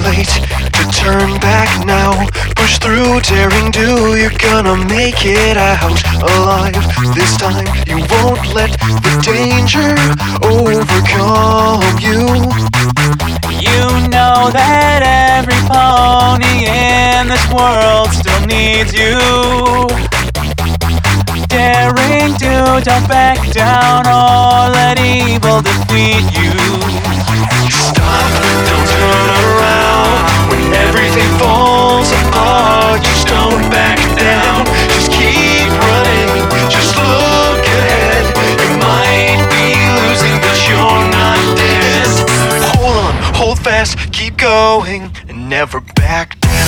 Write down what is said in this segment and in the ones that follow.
late to turn back now. Push through, daring do, you're gonna make it out alive. This time you won't let the danger overcome you. You know that every pony in this world still needs you. Daring do, don't back down or let evil defeat you. Stop, don't turn around. When everything falls apart, just don't back down. Just keep running, just look ahead. You might be losing, but you're not dead. Hold on, hold fast, keep going, and never back down.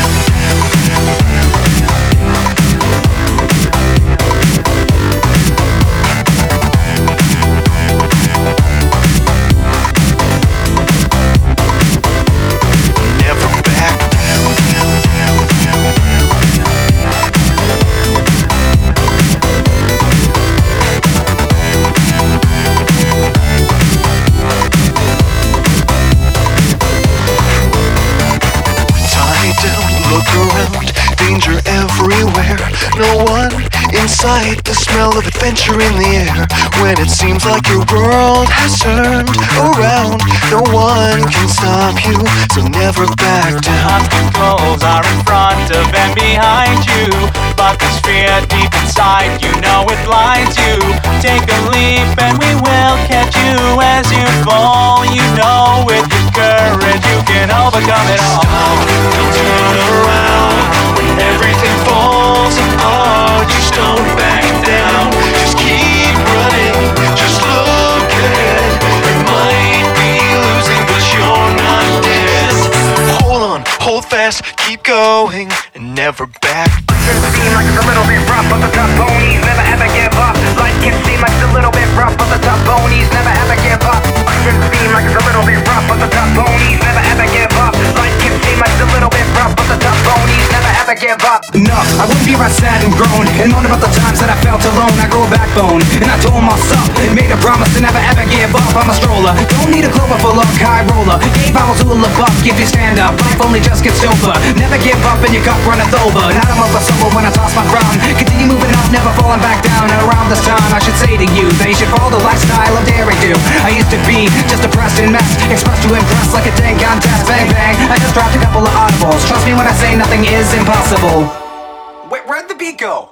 Look around, danger everywhere. No one in sight, the smell of adventure in the air. When it seems like your world has turned around, no one can stop you, so never back down. Obstacles are in front of and behind you, but there's fear deep inside, you know it blinds you. Take a leap and we will catch you as you fall. You know with your courage you can overcome it all. Don't turn around when everything falls apart. Just don't back down. Just keep running. Just look ahead. You might be losing, but you're not dead. Hold on, hold fast, keep going, and never back down. It seems like it's a little bit rough, but the tough ponies never ever give up. Life can seem like it's a little bit rough, but the tough ponies never ever give up. Life can seem like it's a little bit rough, but the tough ponies never ever give up. Life can seem like it's a little bit rough, but the tough ponies never ever give up. No, I wouldn't be right sad and groan and moan about the times that I felt alone. I grew a backbone and I told myself, made a promise to never ever give up. I'm a stroller, don't need a clover for luck, high roller. Gave vowels to a buck, if you stand up, life only just gets over. Never give up and your cup runneth over. Not I'm over sober when I toss my crown. Continue moving up, never falling back down. And around this time I should say to you, they should follow the lifestyle of daring do. I used to be just a depressed and mess, expressed to impress like a dang contest. Bang bang, I just dropped a couple of audibles. Trust me when I say nothing is impossible. Wait, where'd the beat go?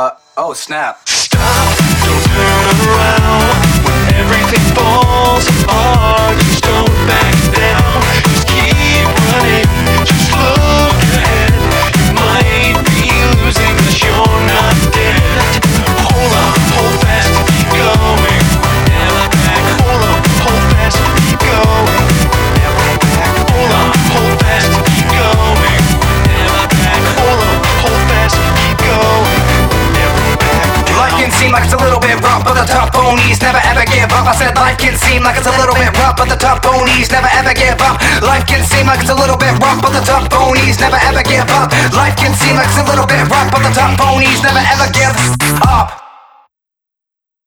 Oh snap. Stop, don't turn around when everything falls apart. Just don't back down. Just keep running. Just look ahead. You might be losing, but you're not dead. Hold on, hold fast, keep going. Never back. Hold on, hold fast, keep going. Never back. Hold on, hold fast, keep going. Never back. Hold on, hold fast, keep going. Never back. Life can seem like it's a little bit rough, but the tough ponies never ever give up. I said life can seem like it's a little bit rough, but the tough ponies never ever give up. Life can seem like it's a little bit rough, but the tough ponies never ever give up. Life can seem like it's a little bit rough, but the tough ponies never ever give up.